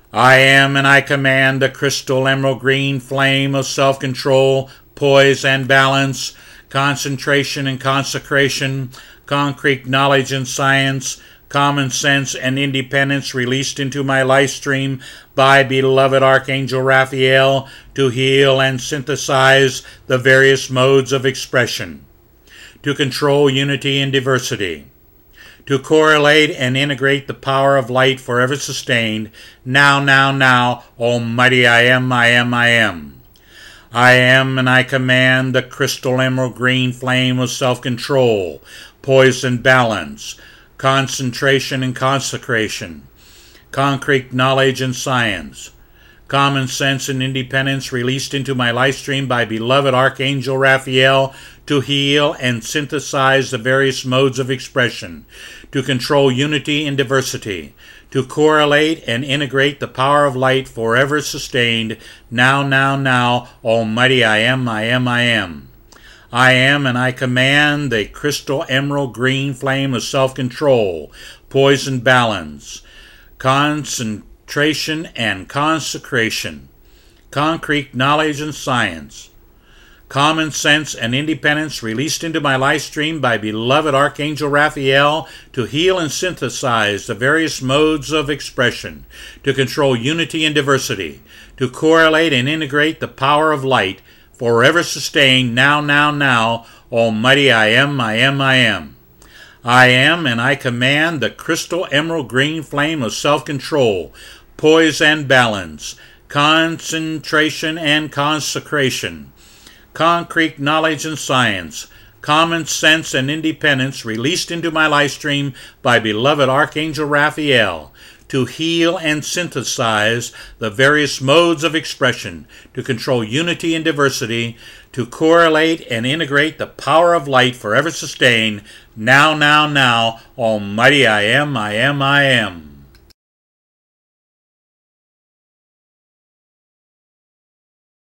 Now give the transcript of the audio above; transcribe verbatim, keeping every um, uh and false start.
I am and I command the crystal emerald green flame of self-control, poise and balance, concentration and consecration, concrete knowledge and science, common sense and independence released into my life stream by beloved Archangel Raphael to heal and synthesize the various modes of expression, to control unity and diversity, to correlate and integrate the power of light forever sustained, now, now, now, Almighty I am, I am, I am. I am and I command the crystal emerald green flame of self-control, poise and balance, concentration and consecration, concrete knowledge and science, common sense and independence released into my life stream by beloved Archangel Raphael to heal and synthesize the various modes of expression, to control unity and diversity, to correlate and integrate the power of light forever sustained, now, now, now, Almighty I am, I am, I am. I am and I command the crystal emerald green flame of self-control, poise and balance, concentration and consecration, concrete knowledge and science, common sense and independence released into my life stream by beloved Archangel Raphael to heal and synthesize the various modes of expression, to control unity and diversity, to correlate and integrate the power of light, forever sustained, now, now, now, Almighty I am, I am, I am. I am and I command the crystal emerald green flame of self-control, poise and balance, concentration and consecration, concrete knowledge and science, common sense and independence released into my life stream by beloved Archangel Raphael to heal and synthesize the various modes of expression, to control unity and diversity, to correlate and integrate the power of light forever sustained, now, now, now, Almighty I am, I am, I am.